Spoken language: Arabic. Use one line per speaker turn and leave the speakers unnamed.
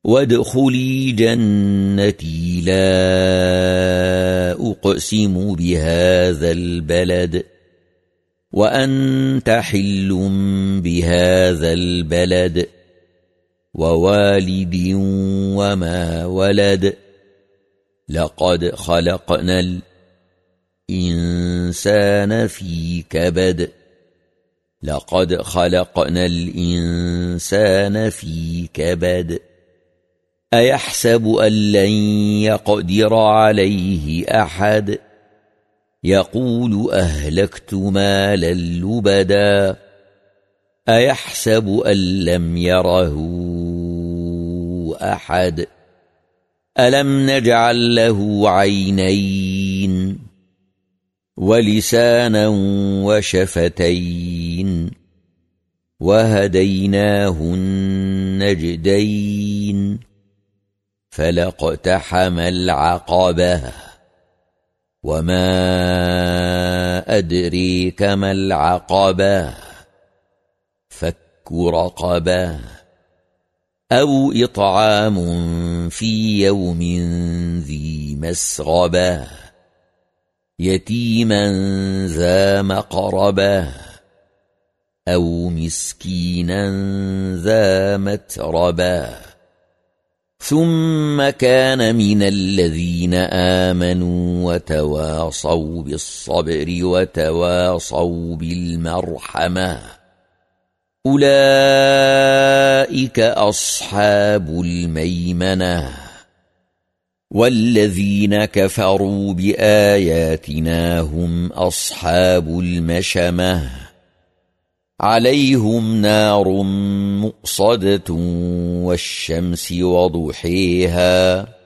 وادخلي جنتي لا أقسم بهذا البلد وأنت حل بهذا البلد ووالد وما ولد لقد خلقنا الإنسان في كبد لقد خلقنا الإنسان في كبد أيحسب أن لن يقدر عليه أحد يقول أهلكت مالا لبدا أيحسب أن لم يره أحد ألم نجعل له عينين ولسانا وشفتين وهديناه النجدين فلاقتحم العقبة وما أدريك ما العقبة فك رقبة أو إطعام في يوم ذي مسغبة يتيما ذا مقربة أو مسكينا ذا متربة ثم كان من الذين آمنوا وتواصوا بالصبر وتواصوا بالمرحمة أولئك أصحاب الميمنة والذين كفروا بآياتنا هم أصحاب المشأمة عليهم نار مؤصدة والشمس وضحيها